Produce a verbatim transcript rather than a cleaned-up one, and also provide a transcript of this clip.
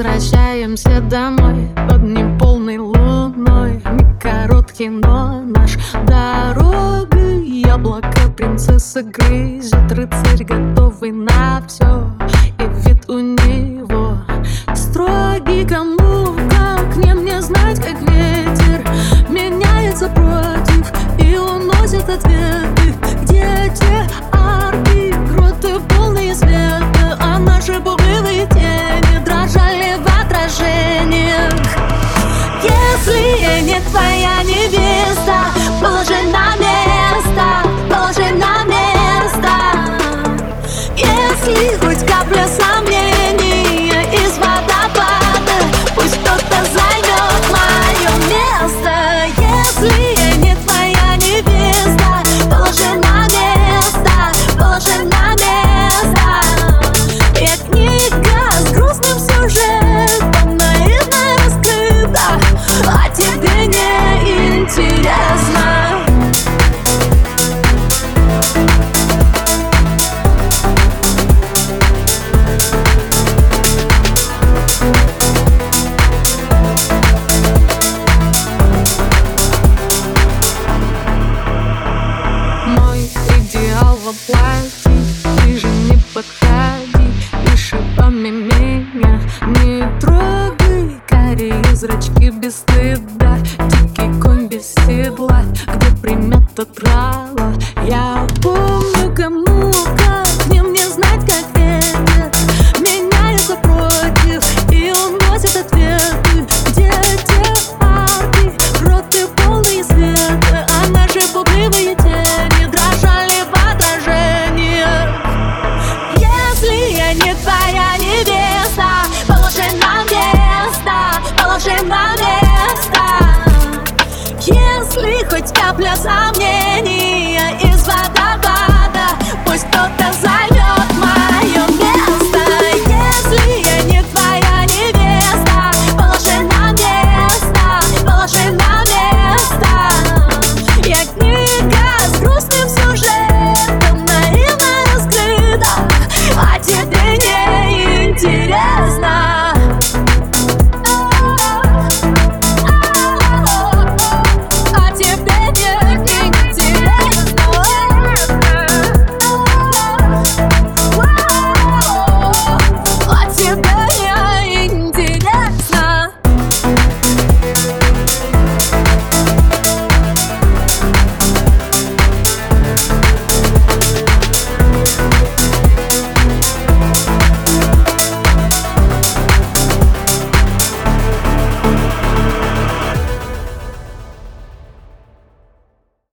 Возвращаемся домой под неполной луной. Не короткий, но наш дорогой. Яблоко принцесса грызет, рыцарь готовый на все. И вид у него строгий. Кому как не мне знать, как ветер меняется против и уносит ответы. Где те арки, гроты полные света, а наши пугливые тени дрожали в отражениях. Если я не твоя невеста, положи на место, положи на место. Если хоть капля сомнения из водопада, пусть кто-то займет мое место. Если я не твоя невеста, положи на место, положи на место. Я книга с грустным сюжетом, наивно раскрыта, а тебе не интересно. Мой идеал воплотить, ближе не подходи, и шипами меня не трогай. Карие зрачки без стыда, дикий конь без седла, где примета трава. Я помню, кому как не мне знать, как ветер меняется против и уносит ответы. Где те арки, роты полные света, а наши пугливые тени дрожали в отражениях. Если я не твоя невеста, положи на место, положи на место. Если хоть капля сомнения из водопада, пусть кто-то займет